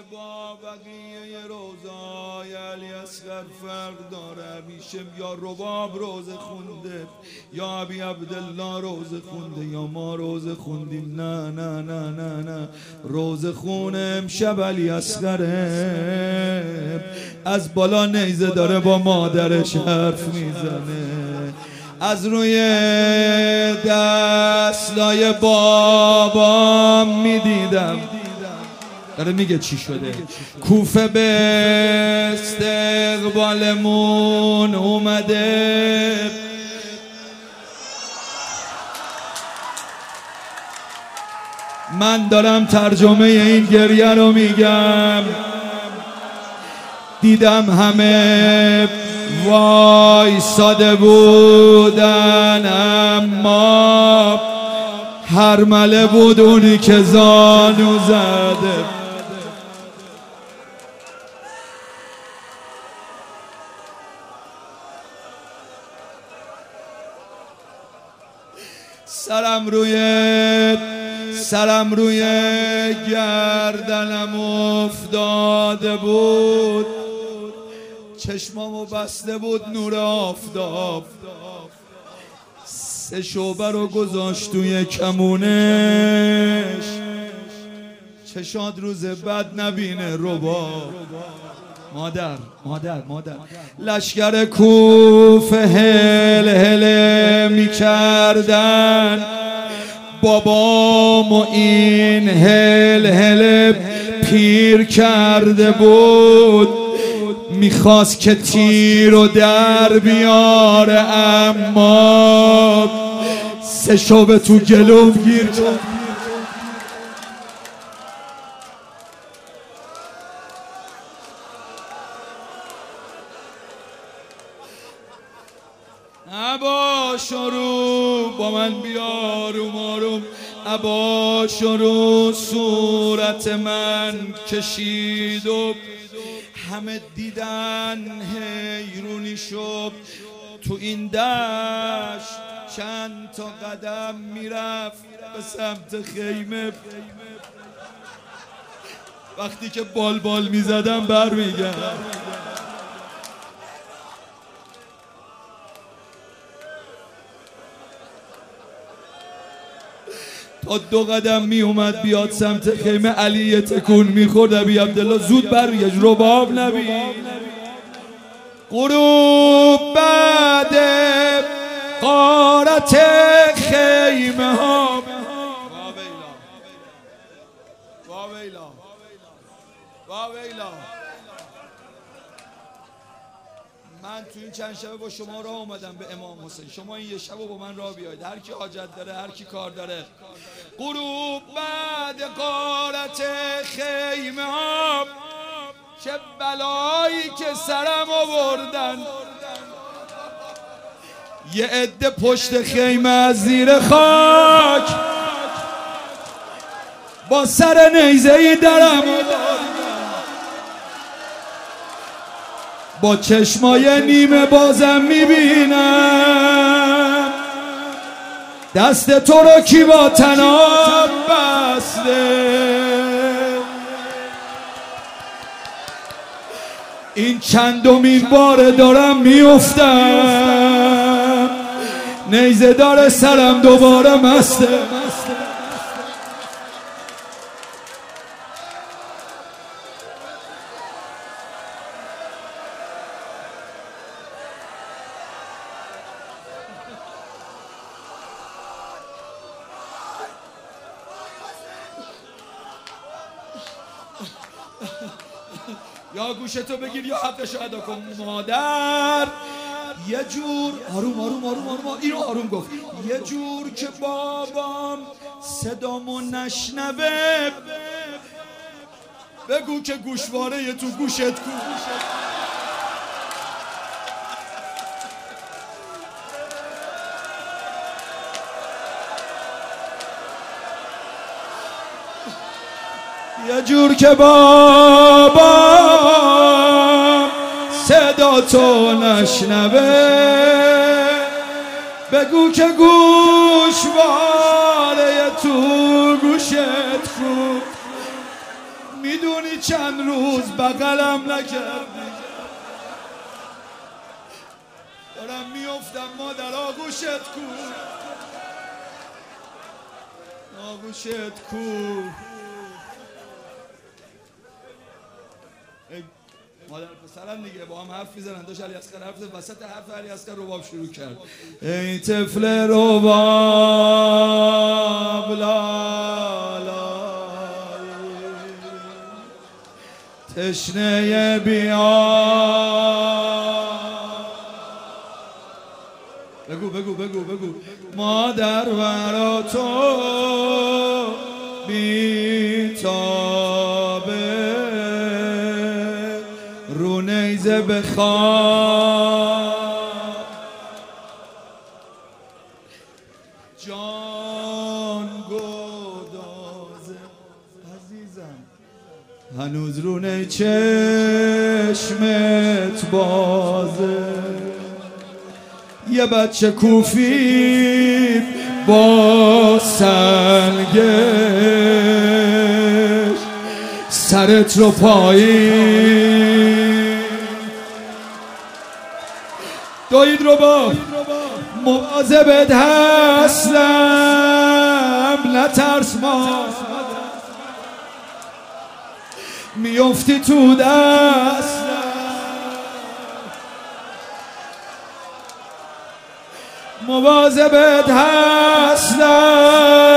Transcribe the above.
با بقیه روزای علی اصغر فرق داره. همیشه یا رباب روزه خونده یا ابی عبدالله روزه خونده یا ما روزه خوندیم. نه نه نه نه نه، روزه خونه امشب علی اصغره. از بالا نیزه داره با مادرش حرف میزنه. از روی دستای بابام میدیدم داره میگه چی شده. کوفه به استقبالمون اومده. من دارم ترجمه این گریه رو میگم. دیدم همه وایساده بودن اما هرمله بود اونی که زانو زده. سرم روی گردنم افتاده بود. چشمامو بسته بود نور آفتاب. 3 شعبه رو گذاشت توی کمونش. چشاد روز بد نبینه رباب. مادر لشکر کوفه هل هل میکردن. بابامو این هل هل پیر کرده بود. میخواست که تیر و در بیاره اما 3 شعبه تو گلوم گیر کرد. عباش رو با من بیاروم آروم. عباش رو صورت من کشید و همه دیدن حیرونی شد. تو این دشت چند تا قدم میرفت به سمت خیمه. وقتی که بال میزدم برمیگردم. تا 2 قدم می اومد بیاد سمت خیمه. علی تکون میخورد. ابی عبدالله زود برگشت. رباب نبی. غروب بعد غارت خیمه ها. واویلا من تو این چند شبه با شما راه اومدم به امام حسین. شما این 1 شب با من راه بیایید. هر کی حاجت داره، هر کی کار داره. غروب بعد غارت خیمه ها. چه بلایی که سرم آوردن. یه عده پشت خیمه از زیر خاک با سر نیزه‌ای درم آوردن. با چشمای نیمه بازم میبینم دست تو رو کی با طناب بسته. این چندمین بار دارم میافتم. نیزه دار سرم دوباره مسته. یا گوشتو بگیر یا حقشو ادا کن. مادر یه جور آروم اینو آروم گفت. یه جور که بابام صدامو نشنوه بگو که گوشواره تو گوشت کو. یه جور که بابا صدا تو نشنوه بگو که گوشواره تو گوشت کو. میدونی چند روز بغلم نکردی، دارم میافتم مادر، آغوشت کو، آغوشت کو. مادر پسرم دیگه با هم حرف میزنن، داشت علیاصغر حرف زد، وسط حرف علیاصغر رباب شروع کرد. ای طفل رباب لالای تشنه بیا. بگو بگو بگو بگو. مادر ورا تو بیتابه رو نیزه بخواب، جان گدازه عزیزم هنوز رو نی چشمت بازه. یه بچه کوفی با سنگش سرت رو پایین دوید رو با مواظبت هستم، نترس ما میفتی تو دستم، مواظبت هستم